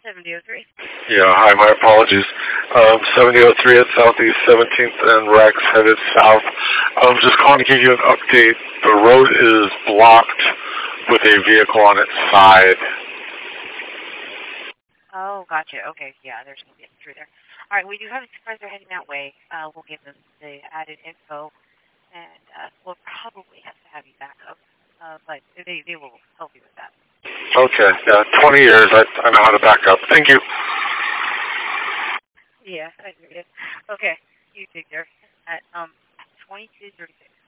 7003. Yeah, hi, my apologies. 7003 at Southeast 17th and Rex headed south. Just calling to give you an update. The road is blocked with a vehicle on its side. Oh, gotcha. Okay, yeah, there's no getting through there. All right, we do have express are heading that way. We'll give them the added info, and we'll probably have to have you back up. But they will help you with that. Okay, yeah, 20 years. I know how to back up. Thank you. Yeah, I hear you. Okay, you take care. At 2236.